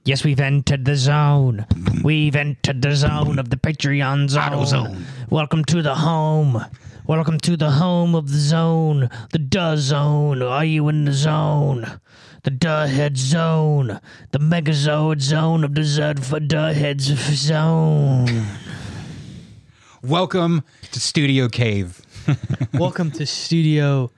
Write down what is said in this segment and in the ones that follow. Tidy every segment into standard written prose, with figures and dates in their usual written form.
Yes, we've entered the zone. We've entered the zone of the Patreon zone. Welcome to the home. Welcome to the home of the zone. The duh zone. Are you in the zone? The duh head zone. The megazord zone of the Zud for duh heads zone. Welcome to Studio Cave. Welcome to Studio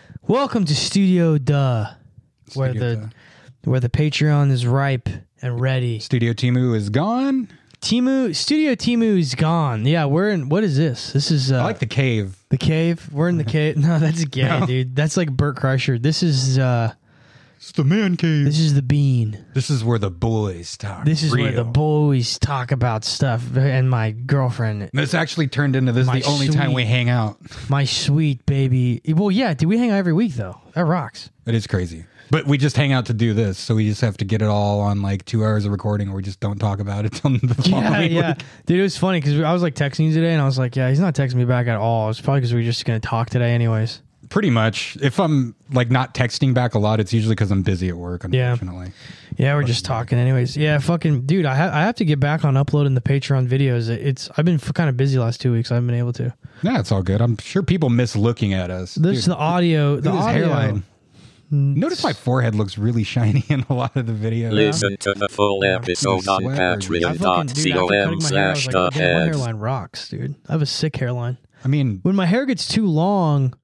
Duh. Where the Patreon is ripe and ready. Studio Timu is gone. Studio Timu is gone. Yeah, we're in. What is this? This is. I like the cave. The cave. We're in the cave. No, that's gay, no. Dude. That's like Burt Kreischer. This is. It's the man cave. This is the bean. This is where the boys talk. This is where the boys talk about stuff. And my girlfriend. This actually turned into this. The only time we hang out. My sweet baby. Well, yeah. Do we hang out every week though? That rocks. It is crazy. But we just hang out to do this, so we just have to get it all on like 2 hours of recording, or we just don't talk about it till the following week. Dude, it was funny because I was like texting you today, and I was like, yeah, he's not texting me back at all. It's probably because we were just going to talk today anyways. Pretty much. If I'm like not texting back a lot, it's usually because I'm busy at work, unfortunately. Yeah, we're just talking anyways. Yeah, fucking, dude, I have to get back on uploading the Patreon videos. I've been kind of busy the last 2 weeks. I haven't been able to. Yeah, it's all good. I'm sure people miss looking at us. This the audio. The audio. Hairline. Notice my forehead looks really shiny in a lot of the videos. Listen to the full episode on patreon.com/stuff. My hairline rocks, dude. I have a sick hairline. I mean, when my hair gets too long,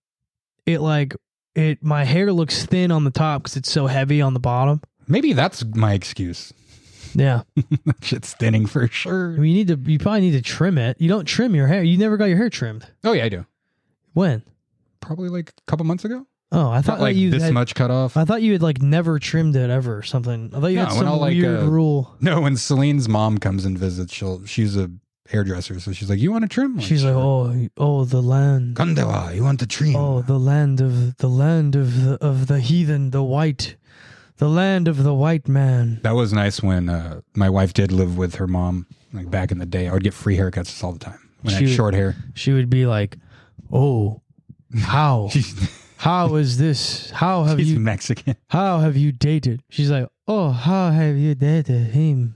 my hair looks thin on the top because it's so heavy on the bottom. Maybe that's my excuse. Yeah. Shit's thinning for sure. I mean, you probably need to trim it. You don't trim your hair. You never got your hair trimmed. Oh, yeah, I do. When? Probably like a couple months ago. Oh, I thought like you this had, much cut off. I thought you had like never trimmed it ever or something. I thought you had some weird rule. No, when Celine's mom comes and visits, she's a hairdresser, so she's like, "You want to trim?" She's like, "Oh, the land. Kandewa, you want to trim? Oh, the land of the heathen, the land of the white man." That was nice when my wife did live with her mom, like back in the day. I would get free haircuts all the time when I had short hair. She would be like, "Oh, how?" How is this? How have She's you Mexican? How have you dated? She's like, oh, how have you dated him?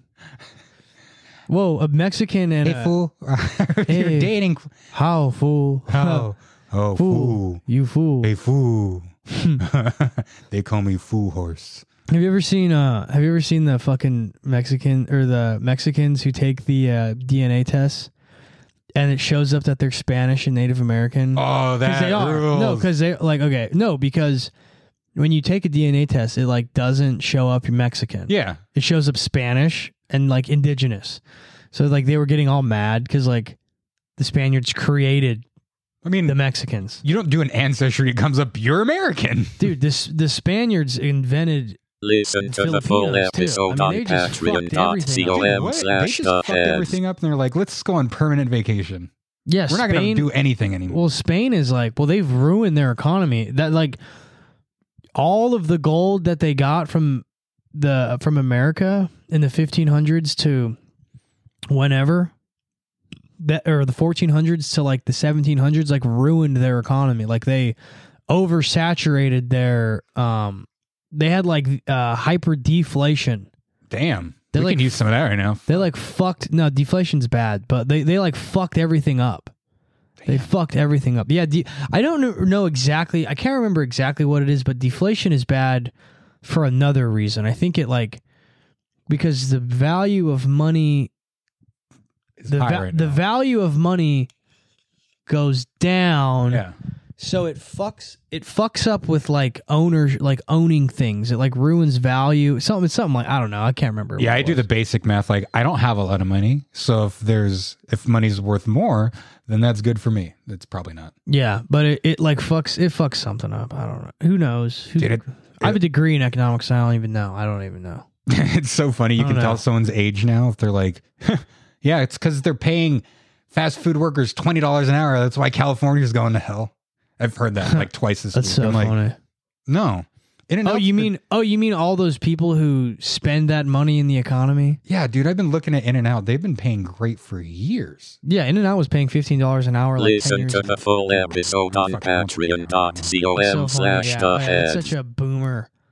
Whoa, a Mexican and hey, fool. You're dating. How, fool? How? Oh, fool. You fool. Hey, fool. They call me fool horse. Have you ever seen the fucking Mexican or the Mexicans who take the DNA tests? And it shows up that they're Spanish and Native American. Oh, that rules. No, because they because when you take a DNA test, it like doesn't show up Mexican. Yeah, it shows up Spanish and like indigenous. So like they were getting all mad because like the Spaniards created. The Mexicans. You don't do an ancestry; it comes up you're American, dude. The Spaniards invented. Listen to the full episode on patreon.com/stuff. They just fucked everything up and they're like, let's go on permanent vacation. Yeah, we're not going to do anything anymore. Well, Spain is like, they've ruined their economy. That like all of the gold that they got from America in the 1500s to whenever that, or the 1400s to like the 1700s, like ruined their economy. Like they oversaturated their they had like hyper deflation. Damn. We can use some of that right now. They like fucked. No, deflation's bad, but they like fucked everything up. Damn. They fucked everything up. Yeah, I don't know exactly. I can't remember exactly what it is, but deflation is bad for another reason. I think it because the value of money, the value of money goes down. Yeah. So it fucks up with like owning things. It like ruins value. Something like, I don't know. I can't remember. Yeah, I do the basic math. Like I don't have a lot of money, so if money's worth more, then that's good for me. It's probably not. Yeah, but it fucks something up. I don't know. Who knows? I have a degree in economics. I don't even know. It's so funny. You can tell someone's age now if they're like, yeah, it's because they're paying fast food workers $20 an hour. That's why California's going to hell. I've heard that like twice this week. That's so funny. No. You mean all those people who spend that money in the economy? Yeah, dude, I've been looking at In-N-Out. They've been paying great for years. Yeah, In-N-Out was paying $15 an hour. Listen to the full episode on patreon.com/stuff. That's such a boomer.